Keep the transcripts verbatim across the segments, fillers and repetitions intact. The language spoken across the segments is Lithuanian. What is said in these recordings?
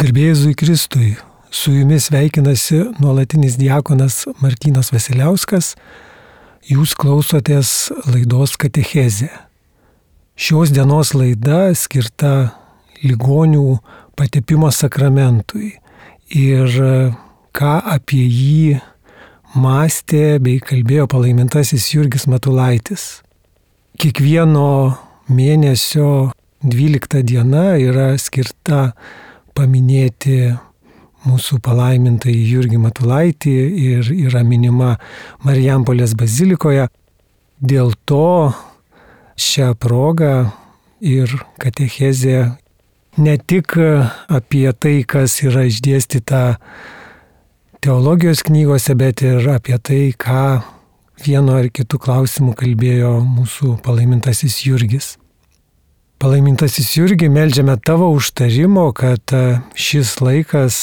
Garbė Jėzui Kristui, su jumis sveikinasi nuolatinis diakonas Martynas Vasiliauskas, jūs klausotės laidos Katechezė. Šios dienos laida skirta ligonių patepimo sakramentui ir ką apie jį mąstė bei kalbėjo palaimintasis Jurgis Matulaitis. Kiekvieno mėnesio dvylikta diena yra skirta paminėti mūsų palaimintąjį Jurgį Matulaitį ir yra minima Marijampolės bazilikoje. Dėl to šią progą ir katechezė ne tik apie tai, kas yra išdėstyta teologijos knygose, bet ir apie tai, ką vienu ar kitu klausimu kalbėjo mūsų palaimintasis Jurgis. Palaimintasis Jurgi, meldžiame tavo užtarimo, kad šis laikas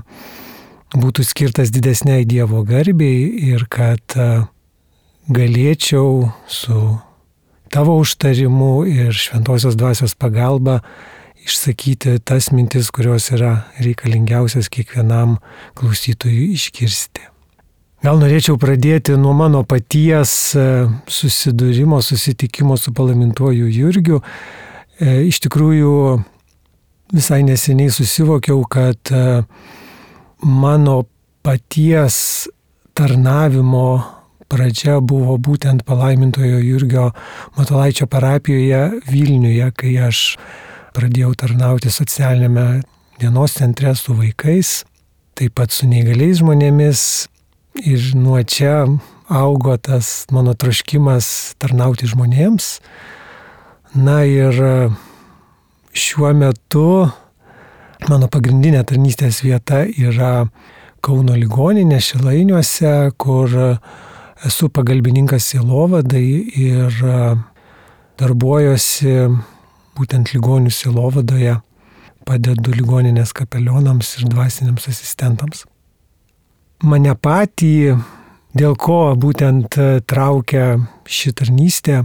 būtų skirtas didesniai Dievo garbei ir kad galėčiau su tavo užtarimu ir šventosios dvasios pagalba išsakyti tas mintis, kurios yra reikalingiausias kiekvienam klausytojui išgirsti. Gal norėčiau pradėti nuo mano paties susidūrimo, susitikimo su palaimintuoju Jurgiu. Iš tikrųjų, visai neseniai susivokiau, kad mano paties tarnavimo pradžia buvo būtent palaimintojo Jurgio Matulaičio parapijoje Vilniuje, kai aš pradėjau tarnauti socialinėme dienos centre su vaikais, taip pat su neįgaliais žmonėmis. Ir nuo čia augo tas mano troškimas tarnauti žmonėms. Na ir šiuo metu mano pagrindinė tarnystės vieta yra Kauno ligoninė Šilainiuose, kur esu pagalbininkas sielovadai ir darbuojuosi būtent ligonių sielovadoje, padedu ligoninės kapelionams ir dvasiniams asistentams. Mane patį, dėl ko būtent traukia ši tarnystė,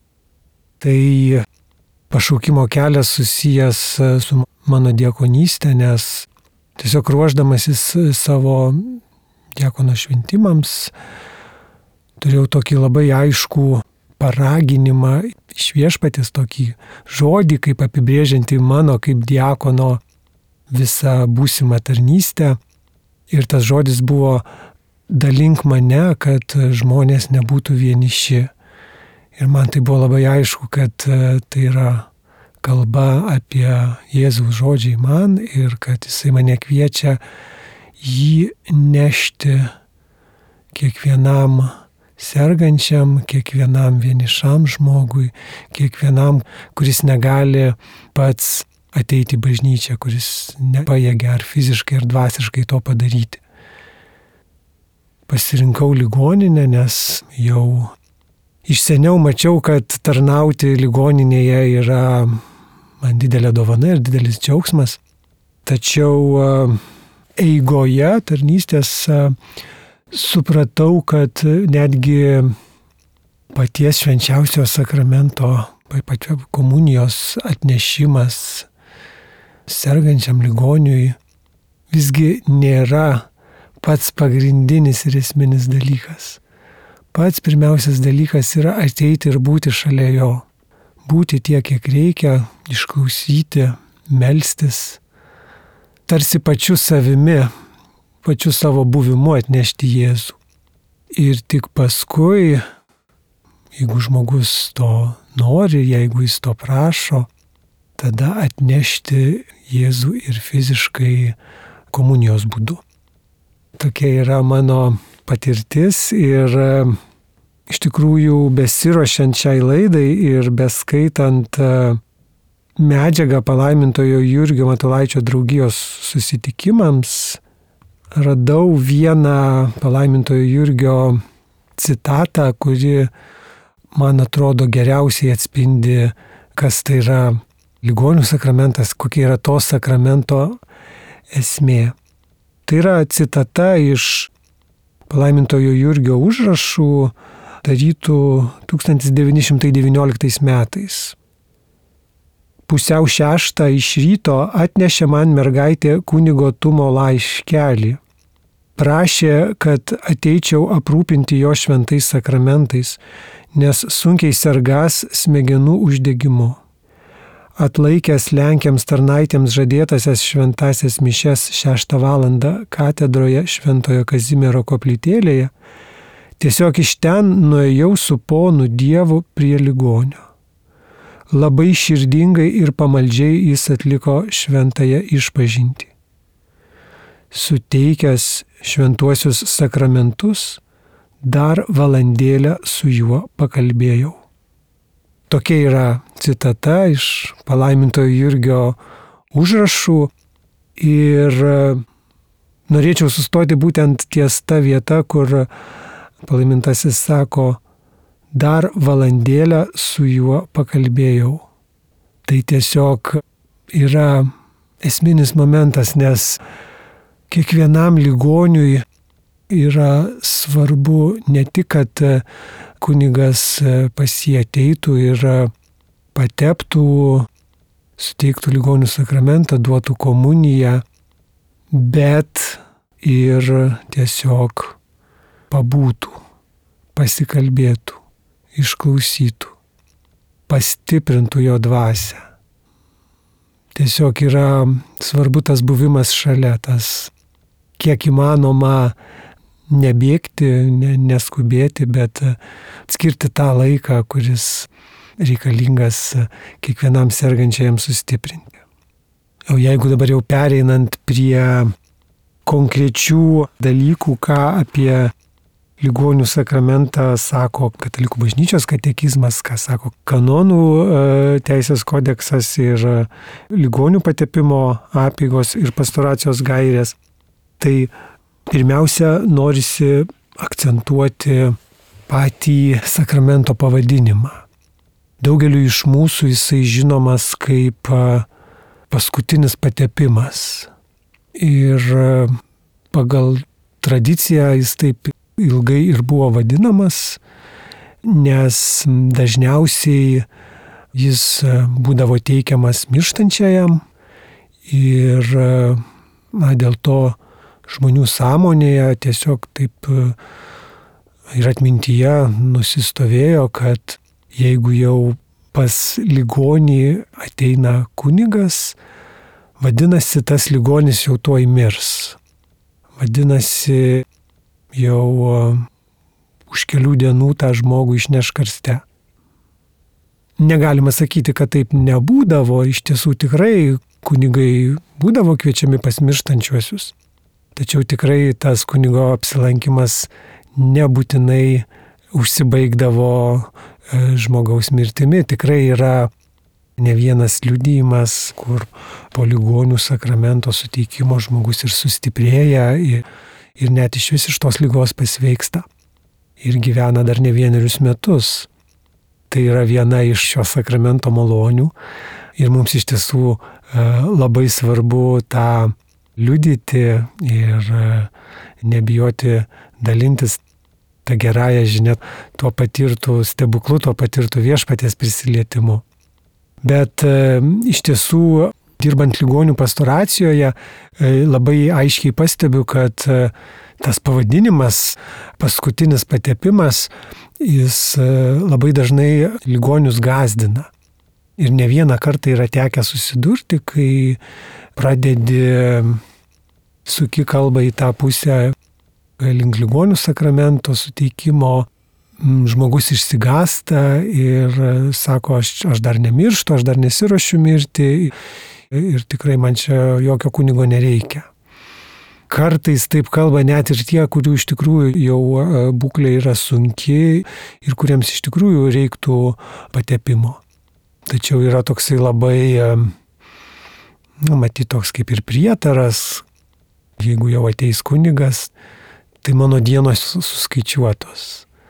tai pašaukimo kelias susijęs su mano diakonystė, nes tiesiog ruošdamasis savo diakono šventimams turėjau tokį labai aiškų paraginimą iš Viešpaties, tokį žodį, kaip apibrėžiantį mano kaip diakono visą būsimą tarnystę. Ir tas žodis buvo: dalink mane, kad žmonės nebūtų vieniši. Ir man tai buvo labai aišku, kad tai yra kalba apie Jėzaus žodžiai man ir kad jisai mane kviečia jį nešti kiekvienam sergančiam, kiekvienam vienišam žmogui, kiekvienam, kuris negali pats ateiti į bažnyčią, kuris nepajėgia ar fiziškai, ar dvasiškai to padaryti. Pasirinkau ligoninę, nes jau iš seniau mačiau, kad tarnauti ligoninėje yra man didelė dovana ir didelis džiaugsmas. Tačiau eigoje tarnystės supratau, kad netgi paties švenčiausio sakramento, pačio komunijos atnešimas sergančiam ligoniui visgi nėra pats pagrindinis ir esminis dalykas. Pats pirmiausias dalykas yra ateiti ir būti šalia jo. Būti tiek, kiek reikia, išklausyti, melstis, tarsi pačiu savimi, pačiu savo buvimu atnešti Jėzų. Ir tik paskui, jeigu žmogus to nori, jeigu jis to prašo, tada atnešti Jėzų ir fiziškai komunijos būdu. Tokia yra mano patirtis ir iš tikrųjų besiruošiant šiai laidai ir beskaitant medžiagą palaimintojo Jurgio Matulaičio draugijos susitikimams, radau vieną palaimintojo Jurgio citatą, kuri, man atrodo, geriausiai atspindi, kas tai yra ligonių sakramentas, kokia yra to sakramento esmė. Tai yra citata iš palaimintojo Jurgio užrašų darytų tūkstantis devyni šimtai devynioliktais metais. pusiau šeštą iš ryto atnešė man mergaitė kunigo Tumo laiškelį. Prašė, kad ateičiau aprūpinti jo šventais sakramentais, nes sunkiai sergąs smegenų uždegimu. Atlaikęs lenkiams tarnaitėms žadėtasias šventasias mišias šeštą valandą katedroje Šventojo Kazimiero koplytėlėje, tiesiog iš ten nuėjau su ponu Dievu prie ligonio. Labai širdingai ir pamaldžiai jis atliko šventąją išpažintį. Suteikęs šventuosius sakramentus, dar valandėlę su juo pakalbėjau. Tokia yra citata iš palaimintojo Jurgio užrašų ir norėčiau sustoti būtent ties ta vieta, kur palaimintasis sako, dar valandėlę su juo pakalbėjau. Tai tiesiog yra esminis momentas, nes kiekvienam ligoniui yra svarbu ne tik, kad kunigas pas jį ateitų ir pateptų, suteiktų ligonių sakramentą, duotų komuniją, bet ir tiesiog pabūtų, pasikalbėtų, išklausytų, pastiprintų jo dvasią. Tiesiog yra svarbu tas buvimas šalia, tas kiek įmanoma nebėgti, ne, neskubėti, bet skirti tą laiką, kuris reikalingas kiekvienam sergančiajam sustiprinti. O jeigu dabar jau pereinant prie konkrečių dalykų, ką apie ligonių sakramentą sako Katalikų bažnyčios katekizmas, ką sako kanonų teisės kodeksas ir ligonių patepimo apeigos ir pastoracijos gairės, tai pirmiausia norisi akcentuoti patį sakramento pavadinimą. Daugeliu iš mūsų jisai žinomas kaip paskutinis patepimas. Ir pagal tradiciją jis taip ilgai ir buvo vadinamas, nes dažniausiai jis būdavo teikiamas mirštančiajam ir na, dėl to žmonių sąmonėje tiesiog taip ir atmintyje nusistovėjo, kad jeigu jau pas ligonį ateina kunigas, vadinasi, tas ligonis jau tuoj mirs. Vadinasi, jau už kelių dienų tą žmogų išneš karste. Negalima sakyti, kad taip nebūdavo, iš tiesų tikrai kunigai būdavo kviečiami pas mirštančiuosius. Tačiau tikrai tas kunigo apsilankimas nebūtinai užsibaigdavo žmogaus mirtimi. Tikrai yra ne vienas liudijimas, kur po ligonių sakramento suteikimo žmogus ir sustiprėja ir, ir net iš vis iš tos ligos pasveiksta. Ir gyvena dar ne vienerius metus. Tai yra viena iš šio sakramento malonių. Ir mums iš tiesų labai svarbu tą liudyti ir nebijoti dalintis tą gerąją žinią, tuo patirtų stebuklu, tuo patirtų viešpaties prisilietimu. Bet iš tiesų, dirbant ligonių pastoracijoje, labai aiškiai pastebiu, kad tas pavadinimas, paskutinis patepimas, jis labai dažnai ligonius gąsdina. Ir ne vieną kartą yra tekę susidurti, kai pradedi suki kalbą į tą pusę link ligonių sakramento suteikimo, žmogus išsigąsta ir sako, aš, aš dar nemirštu, aš dar nesiruošiu mirti ir tikrai man čia jokio kunigo nereikia. Kartais taip kalba net ir tie, kurių iš tikrųjų jau būklė yra sunki ir kuriems iš tikrųjų reiktų patepimo. Tačiau yra toksai labai, nu, matyt, toks kaip ir prietaras, jeigu jau ateis kunigas, tai mano dienos suskaičiuotos.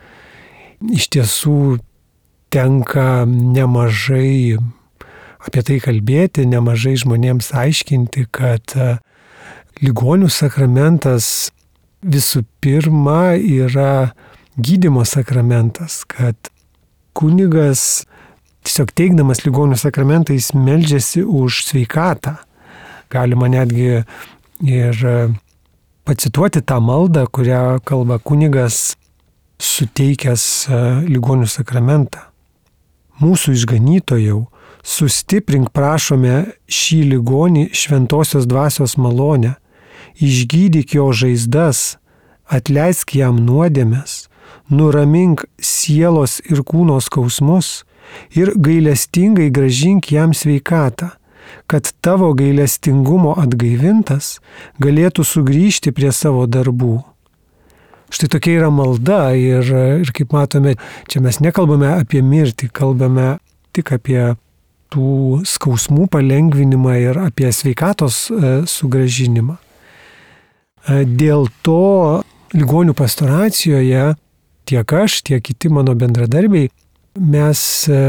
Iš tiesų tenka nemažai apie tai kalbėti, nemažai žmonėms aiškinti, kad ligonių sakramentas visų pirma yra gydymo sakramentas, kad kunigas tiesiog teikdamas ligonių sakramentą jis meldžiasi už sveikatą. Galima netgi ir pacituoti tą maldą, kurią kalba kunigas suteikęs ligonių sakramentą. Mūsų išganytojau, sustiprink prašome šį ligonį šventosios dvasios malonę, išgydyk jo žaizdas, atleisk jam nuodėmes, nuramink sielos ir kūno skausmus ir gailestingai grąžink jam sveikatą, kad tavo gailestingumo atgaivintas galėtų sugrįžti prie savo darbų. Štai tokia yra malda ir, ir kaip matome, čia mes nekalbame apie mirtį, kalbame tik apie tų skausmų palengvinimą ir apie sveikatos sugrąžinimą. Dėl to ligonių pastoracijoje tiek aš, tiek kiti mano bendradarbiai, mes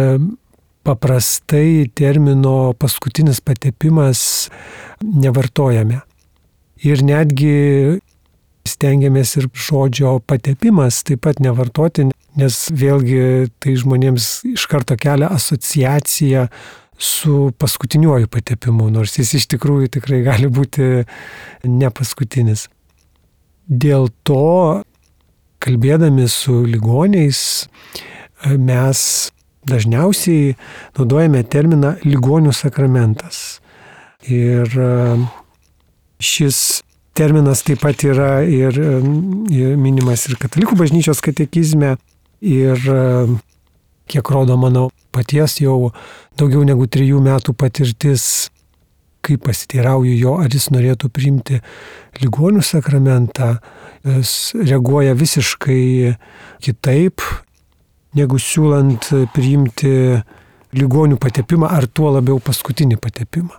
paprastai termino paskutinis patepimas nevartojame. Ir netgi stengiamės ir žodžio patepimas taip pat nevartoti, nes vėlgi tai žmonėms iš karto kelia asociaciją su paskutiniuoju patepimu, nors jis iš tikrųjų tikrai gali būti ne paskutinis. Dėl to, kalbėdami su ligoniais, mes dažniausiai naudojame terminą ligonių sakramentas. Ir šis terminas taip pat yra ir, ir minimas ir Katalikų bažnyčios katekizme, ir kiek rodo mano paties jau daugiau negu trijų metų patirtis, kai pasiteirauju jo, ar jis norėtų priimti ligonių sakramentą, jis reaguoja visiškai kitaip, negu siūlant priimti ligonių patepimą, ar tuo labiau paskutinį patepimą.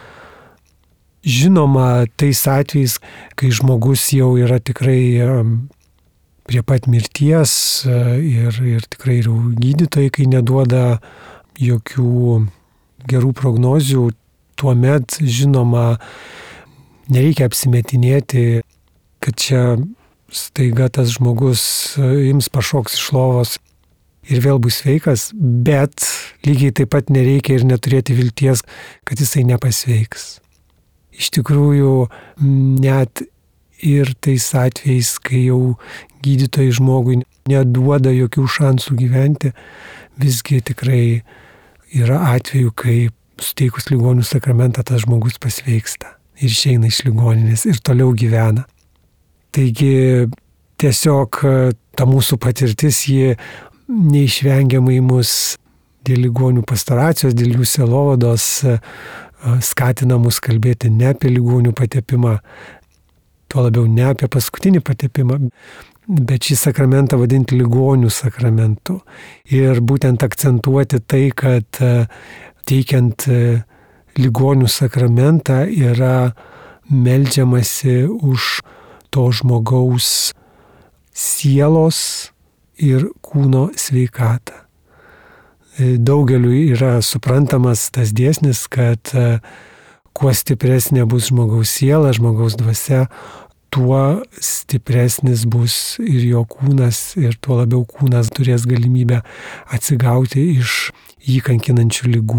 Žinoma, tais atvejais, kai žmogus jau yra tikrai prie pat mirties ir, ir tikrai ir gydytojai, kai neduoda jokių gerų prognozių, tuomet, žinoma, nereikia apsimetinėti, kad čia staiga tas žmogus ims pašoks iš lovos ir vėl bus sveikas, bet lygiai taip pat nereikia ir neturėti vilties, kad jisai nepasveiks. Iš tikrųjų, net ir tais atvejais, kai jau gydytojai žmogui neduoda jokių šansų gyventi, visgi tikrai yra atvejų, kai suteikus ligonių sakramentą tas žmogus pasveiksta ir išeina iš ligoninės ir toliau gyvena. Taigi tiesiog ta mūsų patirtis, ji neišvengiamai mus dėl ligonių pastoracijos, dėl jų sielovados skatina mus kalbėti ne apie ligonių patepimą, tuo labiau ne apie paskutinį patepimą, bet šį sakramentą vadinti ligonių sakramentu. Ir būtent akcentuoti tai, kad teikiant ligonių sakramentą yra meldžiamasi už to žmogaus sielos ir kūno sveikatą. Daugeliu yra suprantamas tas dėsnis, kad kuo stipresnė bus žmogaus siela, žmogaus dvasia, tuo stipresnis bus ir jo kūnas, ir tuo labiau kūnas turės galimybę atsigauti iš jį kankinančių ligų.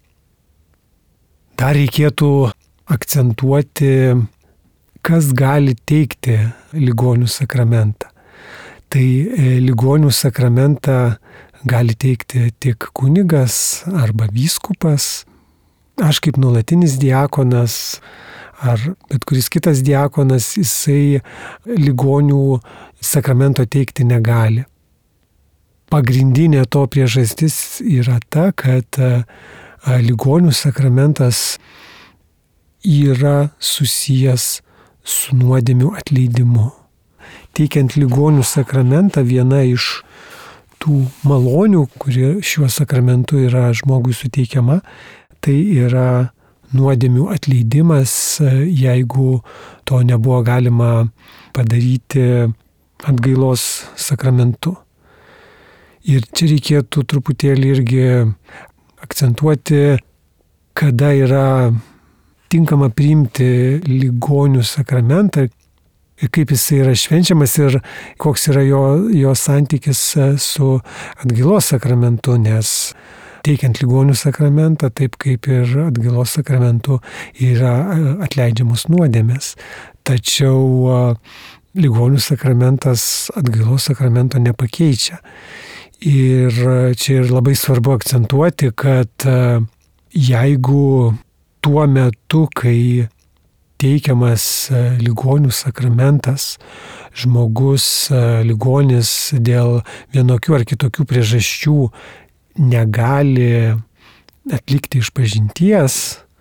Dar reikėtų akcentuoti, kas gali teikti ligonių sakramentą. Tai ligonių sakramentą gali teikti tik kunigas arba vyskupas. Aš kaip nuolatinis diakonas ar bet kuris kitas diakonas, jisai ligonių sakramento teikti negali. Pagrindinė to priežastis yra ta, kad ligonių sakramentas yra susijęs su nuodėmių atleidimu. Teikiant ligonių sakramentą, viena iš tų malonių, kuri šiuo sakramentu yra žmogui suteikiama, tai yra nuodėmių atleidimas, jeigu to nebuvo galima padaryti atgailos sakramentu. Ir čia reikėtų truputėlį irgi akcentuoti, kada yra tinkama priimti ligonių sakramentą ir kaip jis yra švenčiamas ir koks yra jo, jo santykis su atgailos sakramentu, nes teikiant ligonių sakramentą, taip kaip ir atgailos sakramentu yra atleidžiamos nuodėmės. Tačiau ligonių sakramentas atgailos sakramento nepakeičia. Ir čia ir labai svarbu akcentuoti, kad jeigu tuo metu, kai teikiamas ligonių sakramentas, žmogus, ligonis dėl vienokių ar kitokių priežasčių negali atlikti išpažinties,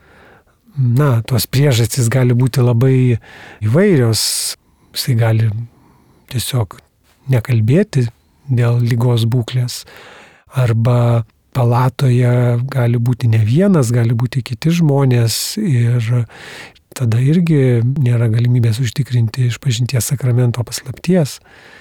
na, tos priežastys gali būti labai įvairios. Jisai gali tiesiog nekalbėti dėl ligos būklės, arba palatoje gali būti ne vienas, gali būti kiti žmonės ir tada irgi nėra galimybės užtikrinti išpažinties sakramento paslapties.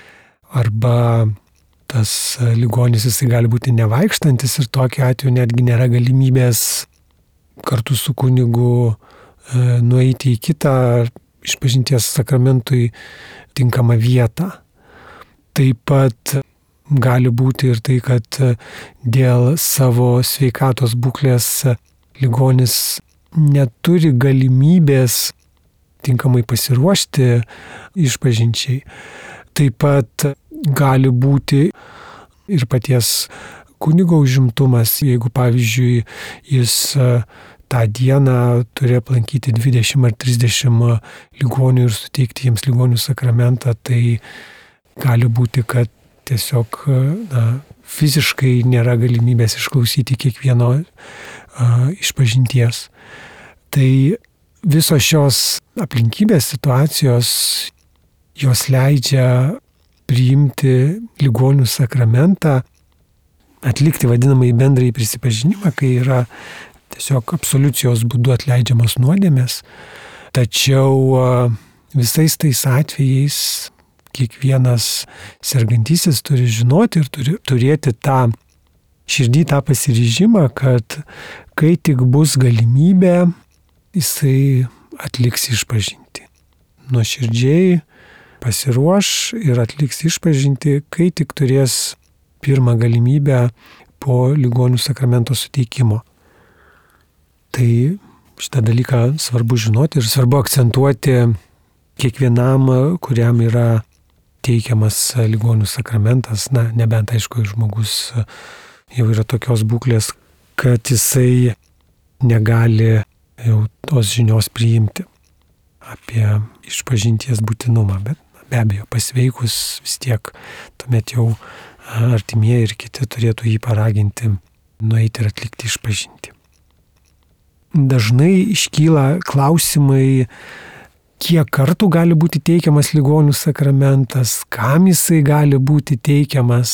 Arba tas ligonis jisai gali būti nevaikštantis ir tokiu atveju netgi nėra galimybės kartu su kunigu e, nueiti į kitą išpažinties sakramentui tinkamą vietą. Taip pat gali būti ir tai, kad dėl savo sveikatos būklės ligonis neturi galimybės tinkamai pasiruošti išpažinčiai. Taip pat gali būti ir paties kunigo užimtumas, jeigu pavyzdžiui jis tą dieną turi aplankyti dvidešimt ar trisdešimt ligonių ir suteikti jiems ligonių sakramentą, tai gali būti, kad tiesiog na, fiziškai nėra galimybės išklausyti kiekvieno a, išpažinties. Tai visos šios aplinkybės situacijos, jos leidžia priimti ligonių sakramentą, atlikti vadinamąjį bendrąjį prisipažinimą, kai yra tiesiog absoliucijos būdu atleidžiamos nuodėmės. Tačiau visais tais atvejais kiekvienas sergantysis turi žinoti ir turi turėti tą širdį, tą pasiryžimą, kad kai tik bus galimybė, jisai atliks išpažintį. Nuoširdžiai pasiruoš ir atliks išpažintį, kai tik turės pirmą galimybę po ligonių sakramento suteikimo. Tai šitą dalyką svarbu žinoti ir svarbu akcentuoti kiekvienam, kuriam yra teikiamas ligonių sakramentas, na, nebent aišku, žmogus jau yra tokios būklės, kad jisai negali jau tos žinios priimti apie išpažinties būtinumą, bet be abejo pasveikus vis tiek tuomet jau artimieji ir kiti turėtų jį paraginti nueiti ir atlikti išpažintį. Dažnai iškyla klausimai, kiek kartų gali būti teikiamas ligonių sakramentas, kam jisai gali būti teikiamas.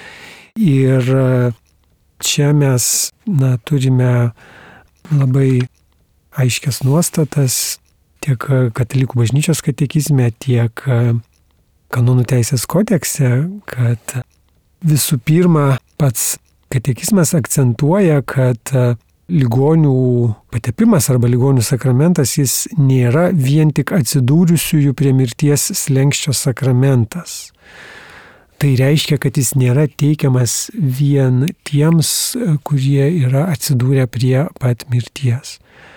Ir čia mes na, turime labai aiškias nuostatas tiek Katalikų bažnyčios katekizme, tiek kanonų teisės kodekse, kad visų pirma pats katekizmas akcentuoja, kad ligonių patepimas arba ligonių sakramentas jis nėra vien tik atsidūrusiųjų prie mirties slenksčio sakramentas. Tai reiškia, kad jis nėra teikiamas vien tiems, kurie yra atsidūrę prie pat mirties.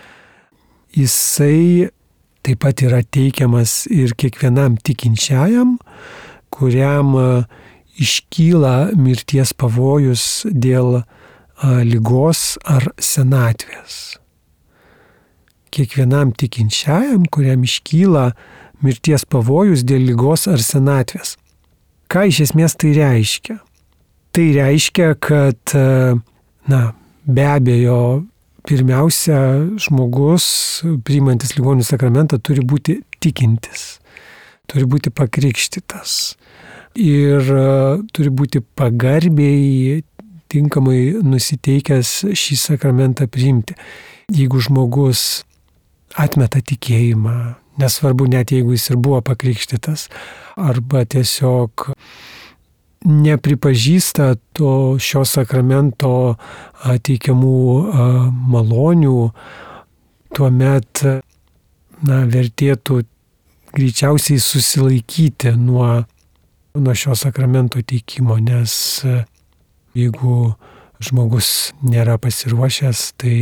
Jisai taip pat yra teikiamas ir kiekvienam tikinčiajam, kuriam iškyla mirties pavojus dėl ligos ar senatvės. Kiekvienam tikinčiajam, kuriam iškyla mirties pavojus dėl ligos ar senatvės. Ką iš esmės tai reiškia? Tai reiškia, kad, na, be abejo, pirmiausia, žmogus, priimantis ligonių sakramentą, turi būti tikintis, turi būti pakrikštytas ir turi būti pagarbiai, tinkamai nusiteikęs šį sakramentą priimti. Jeigu žmogus atmeta tikėjimą, nesvarbu net jeigu jis ir buvo pakrikštytas, arba tiesiog nepripažįsta to šio sakramento teikiamų malonių, tuomet na, vertėtų greičiausiai susilaikyti nuo, nuo šio sakramento teikimo, nes jeigu žmogus nėra pasiruošęs, tai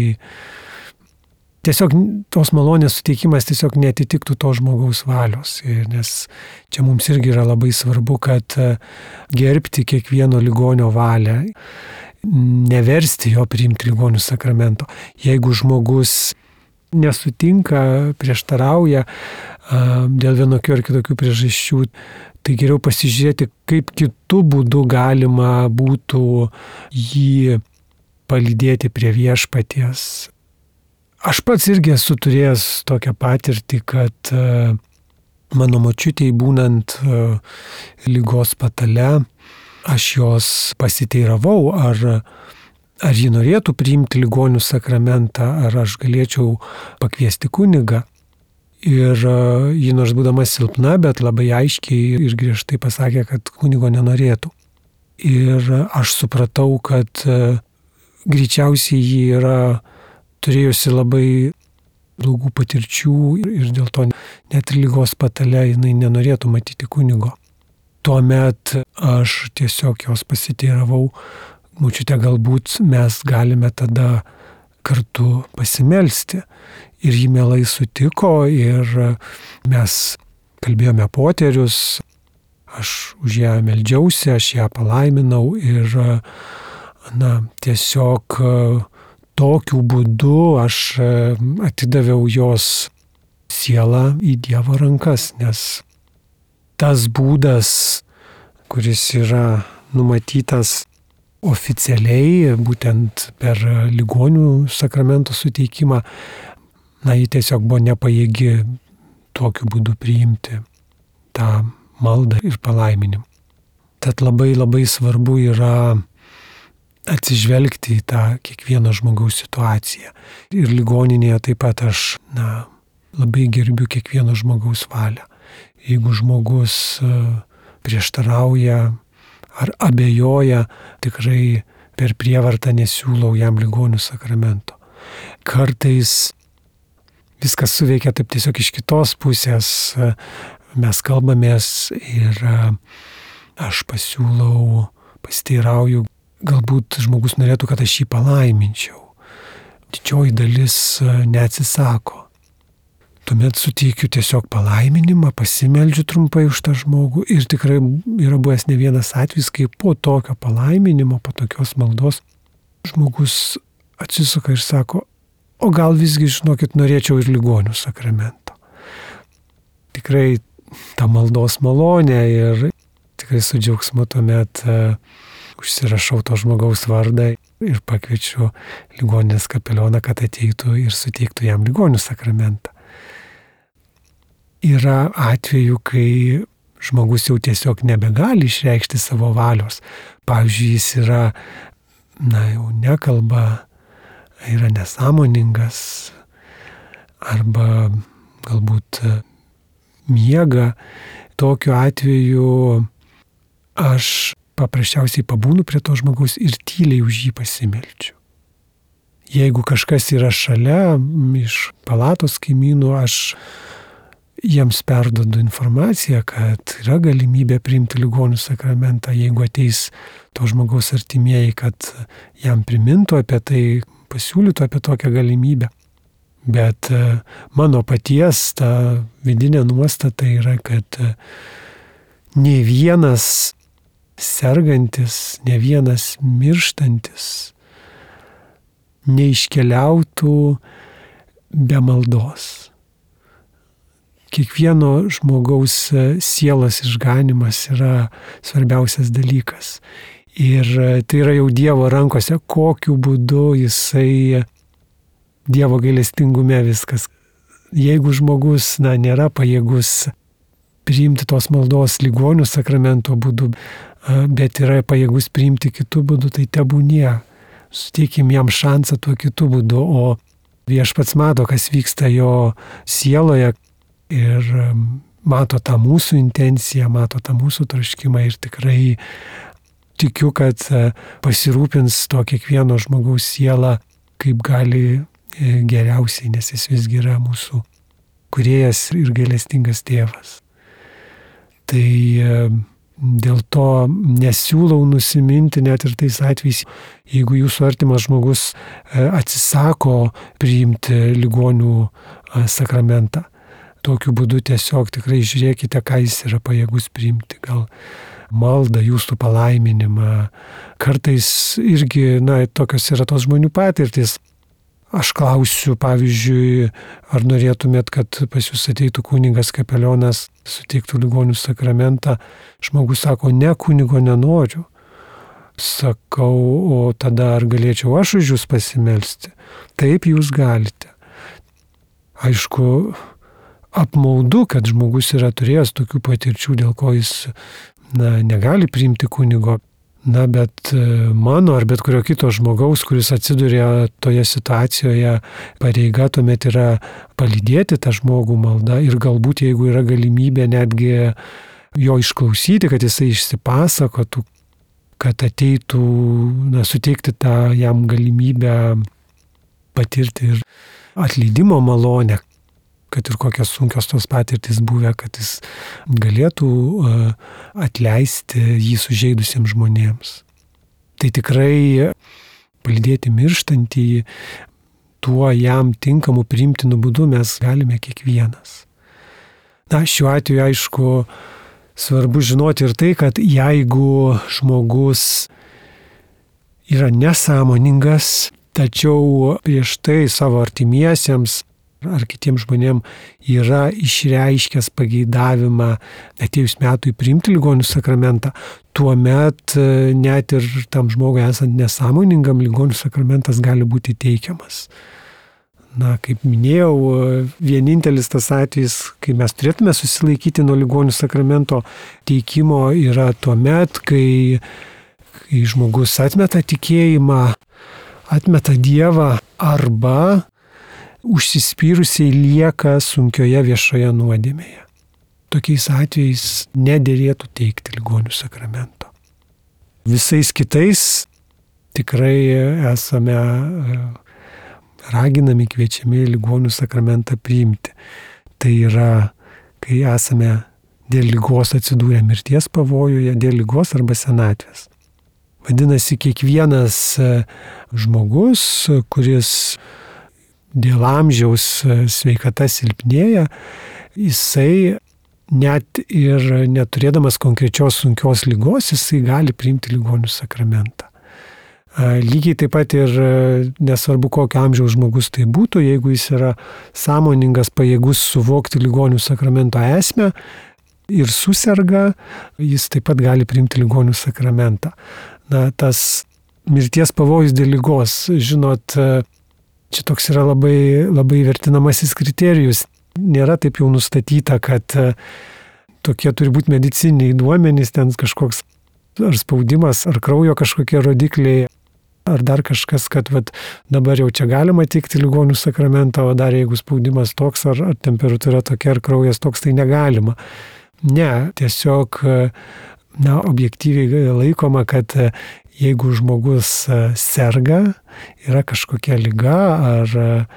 tiesiog tos malonės suteikimas tiesiog netitiktų to žmogaus valios. Nes čia mums irgi yra labai svarbu, kad gerbti kiekvieno ligonio valią, neversti jo priimti ligonių sakramento. Jeigu žmogus nesutinka, prieštarauja dėl vienokių ar kitokių priežasčių, tai geriau pasižiūrėti, kaip kitų būdų galima būtų jį palydėti prie viešpaties. Aš pats irgi esu turėjęs tokią patirtį, kad mano močiutei būnant ligos patale, aš jos pasiteiravau, ar, ar ji norėtų priimti ligonių sakramentą, ar aš galėčiau pakviesti kunigą. Ir ji nors būdama silpna, bet labai aiškiai ir griežtai pasakė, kad kunigo nenorėtų. Ir aš supratau, kad greičiausiai ji yra turėjusi labai blogų patirčių ir dėl to net ir ligos patale jinai nenorėtų matyti kunigo. Tuomet aš tiesiog jos pasiteiravau, močiute, galbūt mes galime tada kartu pasimelsti. Ir ji mielai sutiko ir mes kalbėjome poterius, aš už ją meldžiausi, aš ją palaiminau ir na, tiesiog tokiu būdu aš atidaviau jos sielą į Dievo rankas, nes tas būdas, kuris yra numatytas oficialiai, būtent per ligonių sakramento suteikimą, na, ji tiesiog buvo nepajėgi tokiu būdu priimti tą maldą ir palaiminimą. Tad labai labai svarbu yra atsižvelgti į tą kiekvieno žmogaus situaciją. Ir ligoninėje taip pat aš na, labai gerbiu kiekvieno žmogaus valią. Jeigu žmogus prieštarauja ar abejoja, tikrai per prievartą nesiūlau jam ligonių sakramento. Kartais viskas suveikia taip tiesiog iš kitos pusės. Mes kalbamės ir aš pasiūlau, pasiteirauju, galbūt žmogus norėtų, kad aš jį palaiminčiau. Didžioji dalis neatsisako. Tuomet suteikiu tiesiog palaiminimą, pasimeldžiu trumpai už tą žmogų ir tikrai yra buvęs ne vienas atvejis, kai po tokio palaiminimo, po tokios maldos žmogus atsisuka ir sako, o gal visgi, žinokit, norėčiau ir ligonių sakramento. Tikrai ta maldos malonė ir tikrai su džiaugsmu tuomet uh, užsirašau to žmogaus vardą ir pakviečiu ligoninės kapelioną, kad ateitų ir suteiktų jam ligonių sakramentą. Yra atvejų, kai žmogus jau tiesiog nebegali išreikšti savo valios. Pavyzdžiui, jis yra, na, jau nekalba, yra nesąmoningas arba galbūt miega. Tokiu atveju aš paprasčiausiai pabūnu prie to žmogaus ir tyliai už jį pasimeldžiu. Jeigu kažkas yra šalia, iš palatos kaimynų, aš jiems perduodu informaciją, kad yra galimybė priimti ligonių sakramentą, jeigu ateis to žmogaus artimieji, kad jam primintų apie tai, pasiūlytų apie tokią galimybę. Bet mano paties ta vidinė nuostata yra, kad ne vienas sergantis, ne vienas mirštantis neiškeliautų be maldos. Kiekvieno žmogaus sielos išganimas yra svarbiausias dalykas. Ir tai yra jau Dievo rankose, kokiu būdu jisai Dievo gailestingume viskas. Jeigu žmogus na, nėra pajėgus priimti tos maldos ligonių sakramento būdu, bet yra pajėgus priimti kitų būdų, tai tebūnie. Suteikim jam šansą tuo kitų būdu, o Viešpats mato, kas vyksta jo sieloje ir mato tą mūsų intenciją, mato tą mūsų troškimą ir tikrai tikiu, kad pasirūpins to kiekvieno žmogaus sielą, kaip gali geriausiai, nes jis visgi yra mūsų kūrėjas ir gailestingas tėvas. Tai Dėl to nesiūlau nusiminti net ir tais atvejais, jeigu jūsų artimas žmogus atsisako priimti ligonių sakramentą. Tokiu būdu tiesiog tikrai žiūrėkite, ką jis yra pajėgus priimti. Gal maldą, jūsų palaiminimą. Kartais irgi, na, tokios yra tos žmonių patirtis. Aš klausiu, pavyzdžiui, ar norėtumėt, kad pas jūs ateitų kunigas kapelionas, suteiktų ligonių sakramentą. Žmogus sako, ne, kunigo nenoriu. Sakau, o tada ar galėčiau aš už jūs pasimelsti? Taip, jūs galite. Aišku, apmaudu, kad žmogus yra turėjęs tokių patirčių, dėl ko jis, na, negali priimti kunigo. Na, bet mano ar bet kurio kito žmogaus, kuris atsiduria toje situacijoje, pareiga tuomet yra palydėti tą žmogų maldą ir galbūt, jeigu yra galimybė, netgi jo išklausyti, kad jisai išsipasakotų, kad ateitų, na, suteikti tą jam galimybę patirti ir atleidimo malonę, kad ir kokios sunkios tos patirtys buvę, kad jis galėtų atleisti jį sužeidusiems žmonėms. Tai tikrai palydėti mirštantį tuo jam tinkamu priimtinu būdu mes galime kiekvienas. Na, šiuo atveju, aišku, svarbu žinoti ir tai, kad jeigu žmogus yra nesąmoningas, tačiau prieš tai savo artimiesiems ar kitiems žmonėms yra išreiškęs pageidavimą atėjus metui priimti ligonių sakramentą, tuomet net ir tam žmogui esant nesąmoningam ligonių sakramentas gali būti teikiamas. Na, kaip minėjau, vienintelis tas atvejis, kai mes turėtume susilaikyti nuo ligonių sakramento teikimo, yra tuomet, kai, kai žmogus atmeta tikėjimą, atmeta Dievą arba užsispyrusiai lieka sunkioje viešoje nuodėmėje. Tokiais atvejais nederėtų teikti ligonių sakramento. Visais kitais tikrai esame raginami, kviečiami ligonių sakramentą priimti. Tai yra, kai esame dėl ligos atsidūrę mirties pavojuje, dėl ligos arba senatvės. Vadinasi, kiekvienas žmogus, kuris dėl amžiaus sveikata silpnėja, jisai net ir neturėdamas konkrečios sunkios ligos, jisai gali priimti ligonių sakramentą. Lygiai taip pat ir nesvarbu, kokio amžiaus žmogus tai būtų, jeigu jis yra sąmoningas, pajėgus suvokti ligonių sakramento esmę ir suserga, jis taip pat gali priimti ligonių sakramentą. Na, tas mirties pavojus dėl ligos, žinot, čia toks yra labai, labai vertinamasis kriterijus. Nėra taip jau nustatyta, kad tokie turi būti medicininiai duomenys, ten kažkoks ar spaudimas, ar kraujo kažkokie rodikliai, ar dar kažkas, kad vat, dabar jau čia galima teikti ligonių sakramentą, o dar jeigu spaudimas toks, ar, ar temperatūra tokia, ar kraujas toks, tai negalima. Ne, tiesiog, na, objektyviai laikoma, kad jeigu žmogus serga, yra kažkokia liga, ar,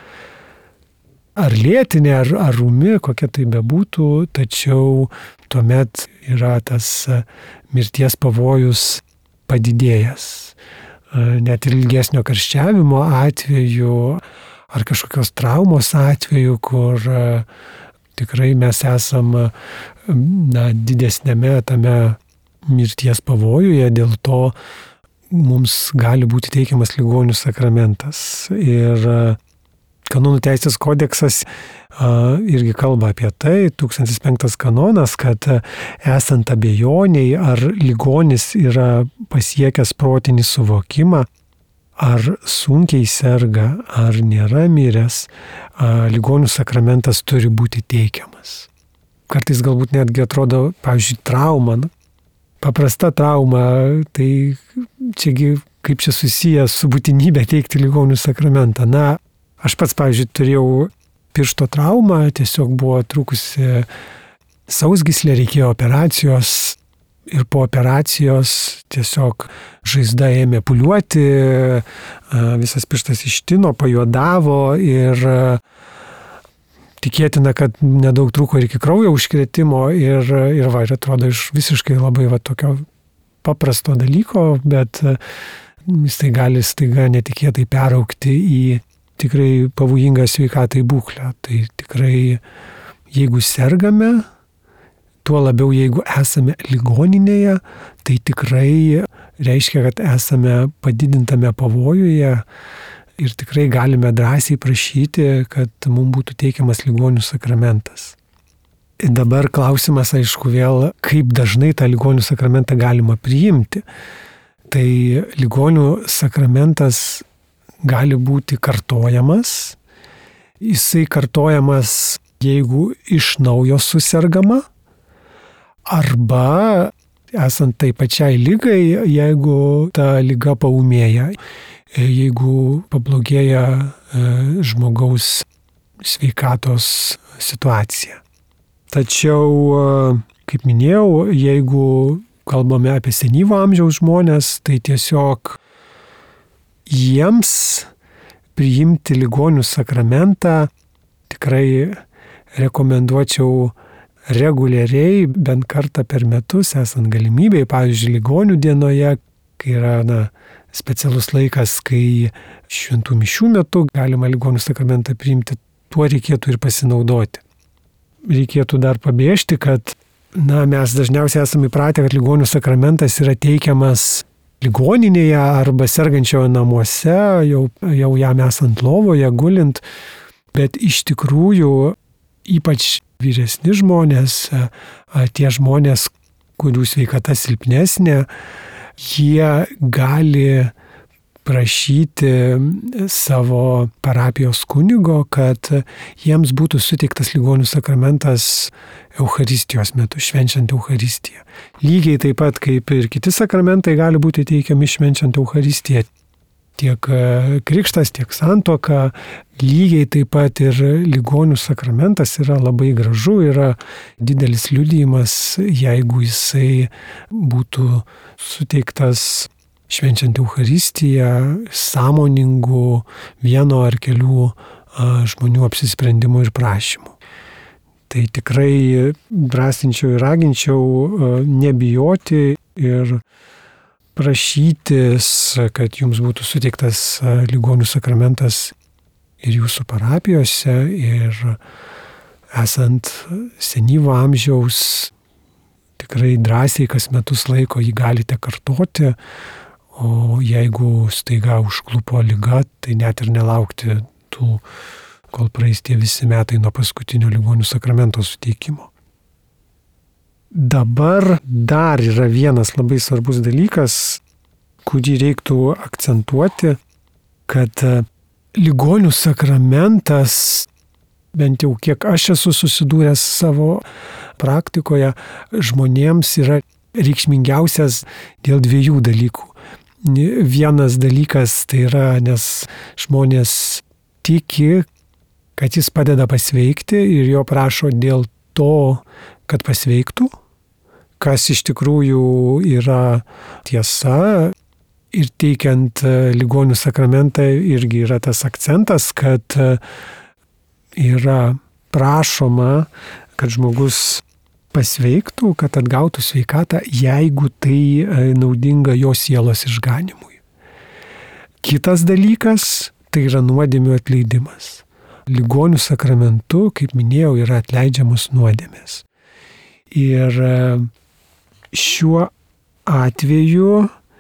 ar lėtinė, ar, ar ūmi, kokia tai bebūtų, tačiau tuomet yra tas mirties pavojus padidėjęs. Net ir ilgesnio karščiavimo atveju, ar kažkokios traumos atveju, kur tikrai mes esam, na, didesnėme tame mirties pavojuje, dėl to mums gali būti teikiamas ligonių sakramentas. Ir kanonų teisės kodeksas a, irgi kalba apie tai, tūkstantis penktas kanonas, kad esant abejoniai, ar ligonis yra pasiekęs protinį suvokimą, ar sunkiai serga, ar nėra miręs, a, ligonių sakramentas turi būti teikiamas. Kartais galbūt netgi atrodo, pavyzdžiui, trauma, paprasta trauma, tai čiagi kaip čia susijęs su būtinybė teikti ligonių sakramentą. Na, aš pats, pavyzdžiui, turėjau piršto traumą, tiesiog buvo trūkusi sausgyslė, reikėjo operacijos ir po operacijos tiesiog žaizda ėmė pūliuoti, visas pirštas ištino, pajuodavo ir tikėtina, kad nedaug trūko ir iki kraujo užkrėtimo ir, ir va, ir atrodo iš visiškai labai va, tokio paprasto dalyko, bet jis tai gali staiga netikėtai peraugti į tikrai pavojingą sveikatai būklę. Tai tikrai, jeigu sergame, tuo labiau jeigu esame ligoninėje, tai tikrai reiškia, kad esame padidintame pavojuje ir tikrai galime drąsiai prašyti, kad mums būtų teikiamas ligonių sakramentas. Ir dabar klausimas, aišku, vėl, kaip dažnai tą ligonių sakramentą galima priimti. Tai ligonių sakramentas gali būti kartojamas. Jisai kartojamas, jeigu iš naujo susergama, arba esant tai pačiai lygai, jeigu ta lyga paūmėja, jeigu pablogėja žmogaus sveikatos situacija. Tačiau, kaip minėjau, jeigu kalbame apie senyvo amžiaus žmonės, tai tiesiog jiems priimti ligonių sakramentą tikrai rekomenduočiau reguliariai, bent kartą per metus, esant galimybėj, pavyzdžiui, ligonių dienoje, kai yra na, specialus laikas, kai šventų mišių metu galima ligonių sakramentą priimti, tuo reikėtų ir pasinaudoti. Reikėtų dar pabrėžti, kad na, mes dažniausiai esame įpratę, kad ligonių sakramentas yra teikiamas ligoninėje arba sergančiojo namuose, jau, jau jam esant lovoje, gulint, bet iš tikrųjų ypač vyresni žmonės, tie žmonės, kurių sveikata silpnesnė, jie gali prašyti savo parapijos kunigo, kad jiems būtų suteiktas ligonių sakramentas Eucharistijos metu, švenčiant Eucharistiją. Lygiai taip pat kaip ir kiti sakramentai gali būti teikiami švenčiant Eucharistiją. Tiek krikštas, tiek santuoka, lygiai taip pat ir ligonių sakramentas yra labai gražu, yra didelis liudijimas, jeigu jisai būtų suteiktas švenčiant Eucharistiją sąmoningų vieno ar kelių žmonių apsisprendimų ir prašymų. Tai tikrai drąsinčiau ir raginčiau nebijoti ir prašytis, kad jums būtų suteiktas ligonių sakramentas ir jūsų parapijose, ir esant senyvo amžiaus, tikrai drąsiai kas metus laiko jį galite kartoti. O jeigu staiga užklupo liga, tai net ir nelaukti tų, kol praeis tie visi metai nuo paskutinio ligonių sakramento suteikimo. Dabar dar yra vienas labai svarbus dalykas, kurį reiktų akcentuoti, kad ligonių sakramentas, bent jau kiek aš esu susidūręs savo praktikoje, žmonėms yra reikšmingiausias dėl dviejų dalykų. Vienas dalykas tai yra, nes žmonės tiki, kad jis padeda pasveikti ir jo prašo dėl to, kad pasveiktų, kas iš tikrųjų yra tiesa. Ir teikiant ligonių sakramentą irgi yra tas akcentas, kad yra prašoma, kad žmogus pasveiktų, kad atgautų sveikatą, jeigu tai naudinga jo sielos išganimui. Kitas dalykas tai yra nuodėmių atleidimas. Ligonių sakramentu, kaip minėjau, yra atleidžiamos nuodėmės. Ir šiuo atveju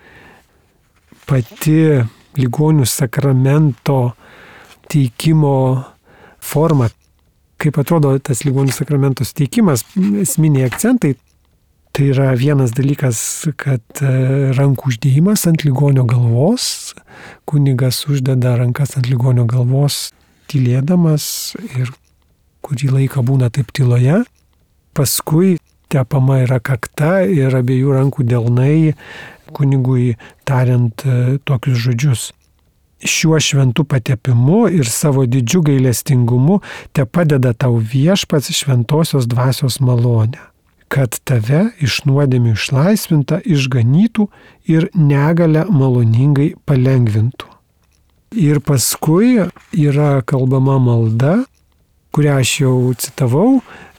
pati ligonių sakramento teikimo forma, kaip atrodo tas ligonių sakramentos teikimas, esminiai akcentai, tai yra vienas dalykas, kad rankų uždėjimas ant ligonio galvos, kunigas uždeda rankas ant ligonio galvos tylėdamas ir kurį laiką būna taip tyloje, paskui tepama yra kakta ir abiejų rankų delnai kunigui tariant tokius žodžius. Šiuo šventu patepimu ir savo didžiu gailestingumu te padeda tau viešpats šventosios dvasios malonę, kad tave iš nuodėmių išlaisvinta išganytų ir negalę maloningai palengvintų. Ir paskui yra kalbama malda, kurią aš jau citavau.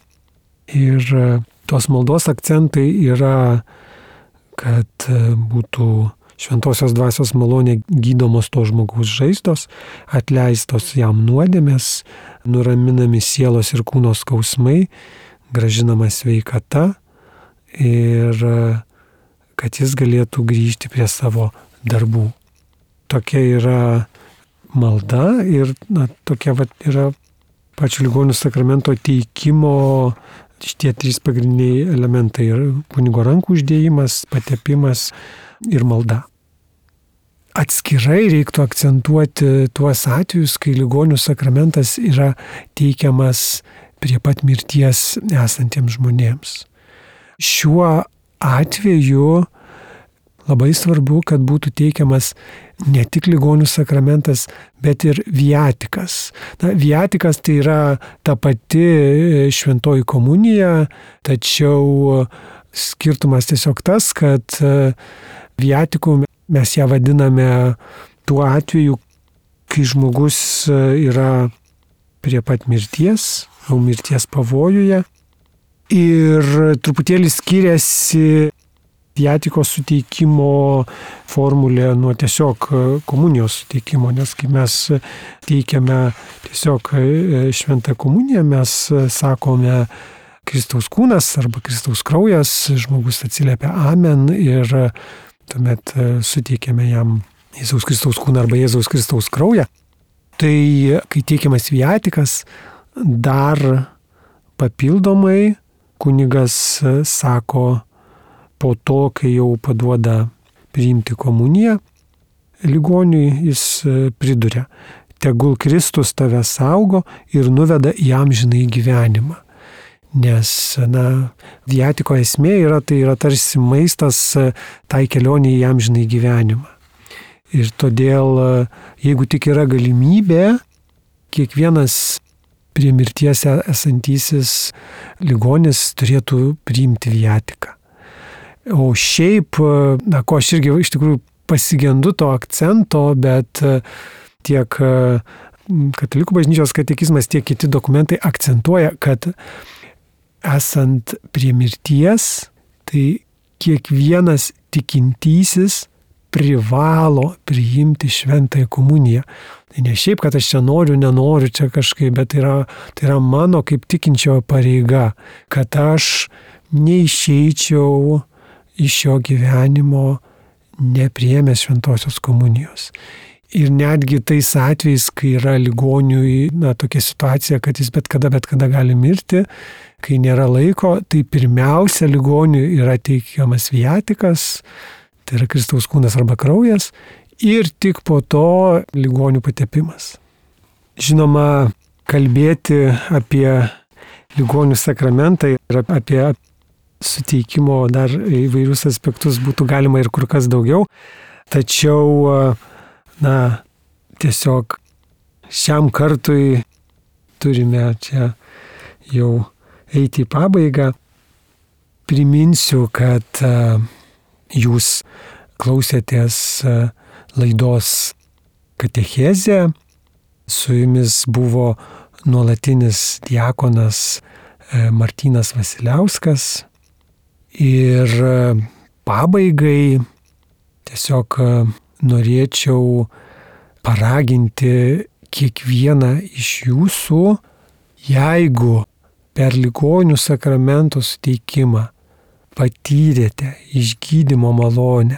Ir tos maldos akcentai yra, kad būtų šventosios dvasios malonė gydomos to žmogaus žaizdos, atleistos jam nuodėmės, nuraminami sielos ir kūno skausmai, gražinama sveikata ir kad jis galėtų grįžti prie savo darbų. Tokia yra malda ir na, tokia vat, yra pačio ligonių sakramento teikimo šitie trys pagrindiniai elementai - kunigo rankų uždėjimas, patepimas ir malda. Atskirai reiktų akcentuoti tuos atvejus, kai ligonių sakramentas yra teikiamas prie pat mirties esantiems žmonėms. Šiuo atveju labai svarbu, kad būtų teikiamas ne tik ligonių sakramentas, bet ir viatikas. Na, viatikas tai yra ta pati šventoji komunija, tačiau skirtumas tiesiog tas, kad viatikų mes ją vadiname tuo atveju, kai žmogus yra prie pat mirties, jau mirties pavojuje. Ir truputėlį skiriasi viatikos suteikimo formulė nuo tiesiog komunijos suteikimo, nes kai mes teikiame tiesiog šventą komuniją, mes sakome Kristaus kūnas arba Kristaus kraujas, žmogus atsiliepia amen ir tuomet suteikiame jam Jėzaus Kristaus kūną arba Jėzaus Kristaus kraują. Tai kai teikiamas viatikas, dar papildomai kunigas sako, po to, kai jau paduoda priimti komuniją, ligoniui jis priduria: tegul Kristus tave saugo ir nuveda į amžinąjį gyvenimą. Nes, na, viatiko esmė yra, tai yra tarsi maistas tai kelionė į amžinąjį gyvenimą. Ir todėl, jeigu tik yra galimybė, kiekvienas prie mirties esantysis ligonis turėtų priimti viatiką. O šiaip, na, ko aš irgi iš tikrųjų pasigendu to akcento, bet tiek Katalikų bažnyčios katekizmas, tiek kiti dokumentai akcentuoja, kad esant prie mirties, tai kiekvienas tikintysis privalo priimti šventąją komuniją. Tai ne šiaip, kad aš čia noriu, nenoriu čia kažkaip, bet tai yra, tai yra mano kaip tikinčiojo pareiga, kad aš neišeičiau iš šio gyvenimo nepriėmęs šventosios komunijos. Ir netgi tais atvejais, kai yra ligoniui, na, tokia situacija, kad jis bet kada, bet kada gali mirti, kai nėra laiko, tai pirmiausia ligoniui yra teikiamas viatikas, tai yra Kristaus kūnas arba kraujas, ir tik po to ligonių patepimas. Žinoma, kalbėti apie ligonių sakramentą ir apie suteikimo dar įvairius aspektus būtų galima ir kur kas daugiau, tačiau, na, tiesiog šiam kartui turime čia jau eiti į pabaigą. Priminsiu, kad jūs klausėtės laidos Katechezė. Su jumis buvo nuolatinis diakonas Martynas Vasiliauskas. Ir pabaigai tiesiog norėčiau paraginti kiekvieną iš jūsų, jeigu per ligonių sakramento suteikimą patyrėte išgydymo malonę,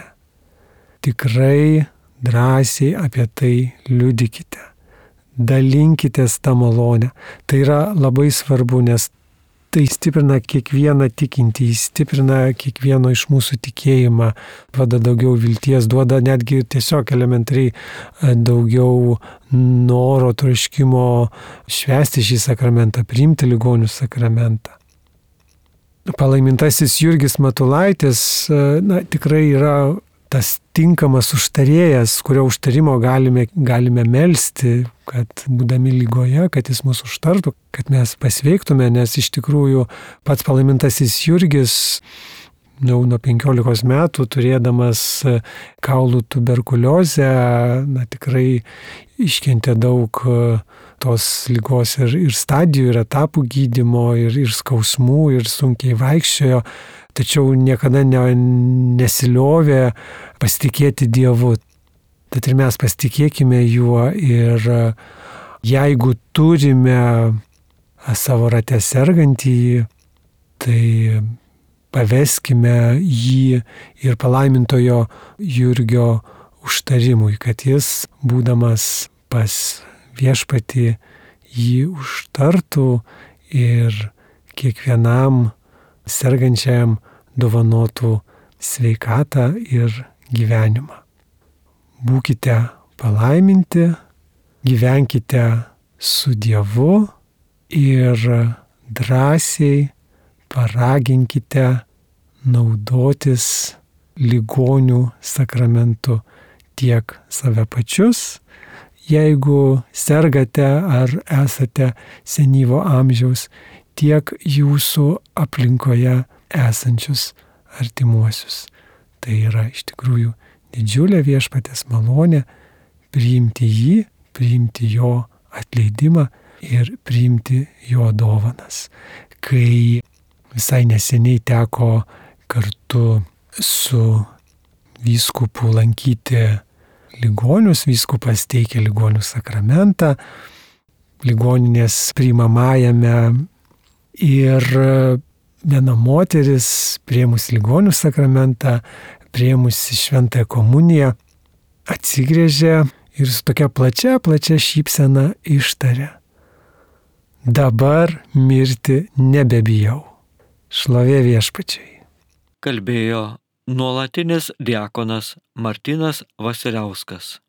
tikrai drąsiai apie tai liudykite. Dalinkitės tą malonę. Tai yra labai svarbu, nes tai stiprina kiekvieną tikintį, stiprina kiekvieno iš mūsų tikėjimą, duoda daugiau vilties, duoda netgi tiesiog elementariai daugiau noro, troškimo švęsti šį sakramentą, priimti ligonių sakramentą. Palaimintasis Jurgis Matulaitis, na, tikrai yra tas tinkamas užtarėjas, kurio užtarimo galime, galime melsti, kad būdami lygoje, kad jis mūsų užtartų, kad mes pasveiktume, nes iš tikrųjų pats palaimintasis Jurgis jau nuo penkiolikos metų, turėdamas kaulų tuberkuliozę, na, tikrai iškentė daug tos lygos ir, ir stadijų, ir etapų gydymo, ir, ir skausmų, ir sunkiai vaikščiojo, tačiau niekada ne, nesiliovė pasitikėti Dievu. Tad ir mes pasitikėkime juo ir jeigu turime savo rate sergantįjį, tai paveskime jį ir palaimintojo Jurgio užtarimui, kad jis, būdamas pas viešpatį, jį užtartų ir kiekvienam sergančiajam dovanotų sveikatą ir gyvenimą. Būkite palaiminti, gyvenkite su Dievu ir drąsiai paraginkite naudotis ligonių sakramentu tiek save pačius, jeigu sergate ar esate senyvo amžiaus, tiek jūsų aplinkoje esančius artimuosius. Tai yra iš tikrųjų didžiulė viešpaties malonė priimti jį, priimti jo atleidimą ir priimti jo dovanas. Kai visai neseniai teko kartu su vyskupu lankyti ligonius, vyskupas teikė ligonių sakramentą ligoninės priimamajame ir viena moteris priėmus ligonių sakramentą, priėmusi šventąją komuniją, atsigręžė ir su tokia plačia, plačia šypsena ištarė: dabar mirti nebebijau. Šlovė viešpačiui. Kalbėjo nuolatinis diakonas Martynas Vasiliauskas.